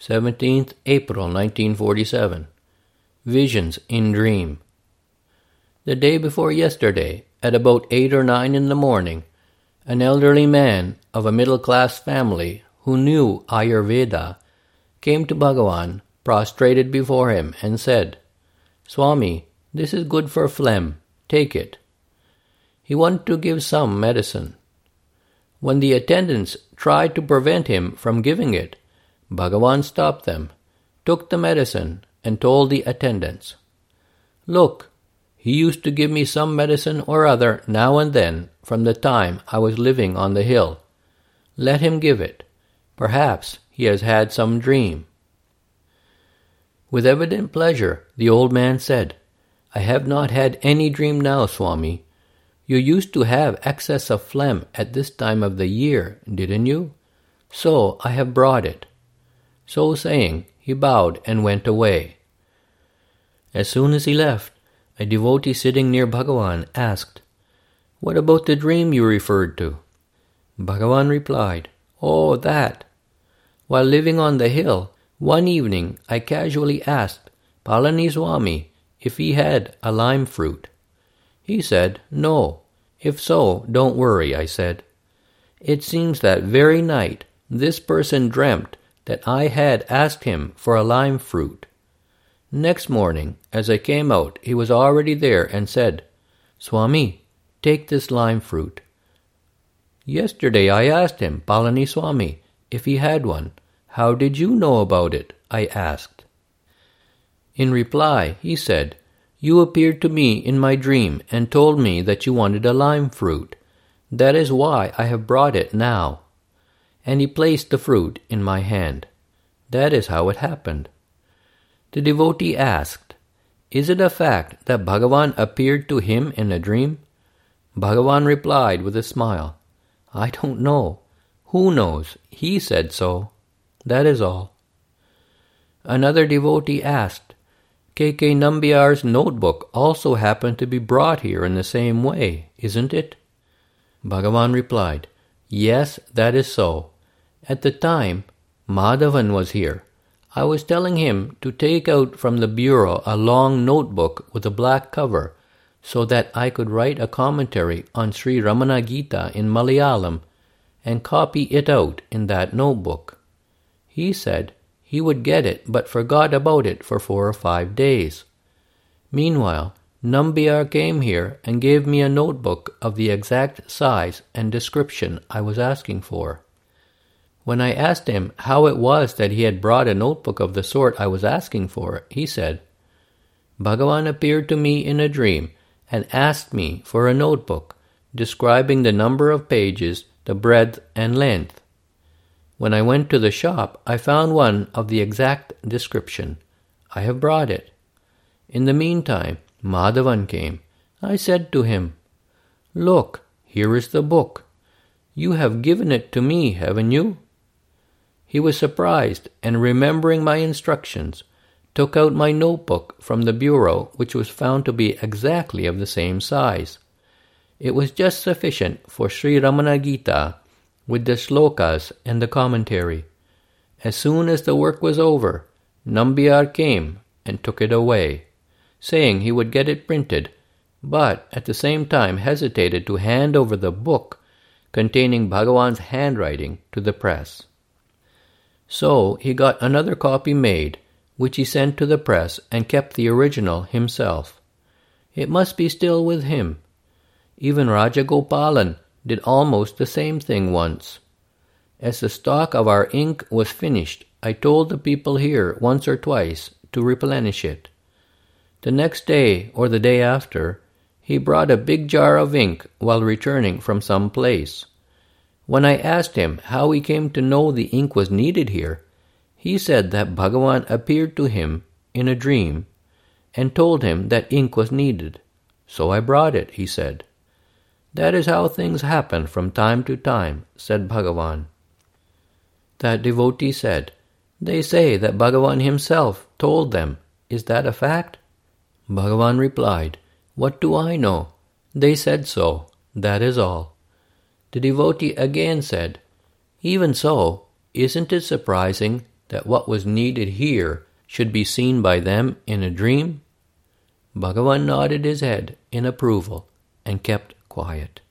17th April 1947. Visions in Dream. The day before yesterday, at about 8 or 9 in the morning, an elderly man of a middle-class family who knew Ayurveda came to Bhagavan, prostrated before him, and said, "Swami, this is good for phlegm. Take it." He wanted to give some medicine. When the attendants tried to prevent him from giving it, Bhagavan stopped them, took the medicine, and told the attendants, "Look, he used to give me some medicine or other now and then from the time I was living on the hill. Let him give it. Perhaps he has had some dream." With evident pleasure, the old man said, "I have not had any dream now, Swami. You used to have excess of phlegm at this time of the year, didn't you? So I have brought it." So saying, he bowed and went away. As soon as he left, a devotee sitting near Bhagavan asked, "What about the dream you referred to?" Bhagavan replied, "Oh, that. While living on the hill, one evening I casually asked Palaniswami if he had a lime fruit. He said, 'No. If so, don't worry,' I said. It seems that very night this person dreamt that I had asked him for a lime fruit. Next morning, as I came out, he was already there and said, 'Swami, take this lime fruit.' Yesterday I asked him, Palaniswami, if he had one. 'How did you know about it?' I asked. In reply, he said, 'You appeared to me in my dream and told me that you wanted a lime fruit. That is why I have brought it now.' And he placed the fruit in my hand. That is how it happened." The devotee asked, "Is it a fact that Bhagavan appeared to him in a dream?" Bhagavan replied with a smile, "I don't know. Who knows? He said so. That is all." Another devotee asked, "K.K. Nambiar's notebook also happened to be brought here in the same way, isn't it?" Bhagavan replied, "Yes, that is so. At the time, Madhavan was here. I was telling him to take out from the bureau a long notebook with a black cover so that I could write a commentary on Sri Ramana Gita in Malayalam and copy it out in that notebook. He said he would get it but forgot about it for 4 or 5 days. Meanwhile, Nambiar came here and gave me a notebook of the exact size and description I was asking for. When I asked him how it was that he had brought a notebook of the sort I was asking for, he said, "Bhagavan appeared to me in a dream and asked me for a notebook describing the number of pages, the breadth and length. When I went to the shop, I found one of the exact description. I have brought it. In the meantime, Madhavan came. I said to him, 'Look, here is the book. You have given it to me, haven't you?' He was surprised, and remembering my instructions, took out my notebook from the bureau, which was found to be exactly of the same size. It was just sufficient for Sri Ramana Gita, with the slokas and the commentary. As soon as the work was over, Nambiar came and took it away, saying he would get it printed, but at the same time hesitated to hand over the book containing Bhagavan's handwriting to the press. So he got another copy made, which he sent to the press and kept the original himself. It must be still with him. Even Rajagopalan did almost the same thing once. As the stock of our ink was finished, I told the people here once or twice to replenish it. The next day or the day after, he brought a big jar of ink while returning from some place. When I asked him how he came to know the ink was needed here, he said that Bhagavan appeared to him in a dream and told him that ink was needed. So I brought it, he said. That is how things happen from time to time, said Bhagavan. That devotee said, "They say that Bhagavan himself told them. Is that a fact?" Bhagavan replied, "What do I know? They said so. That is all." The devotee again said, "Even so, isn't it surprising that what was needed here should be seen by them in a dream? Bhagavan nodded his head in approval and kept quiet.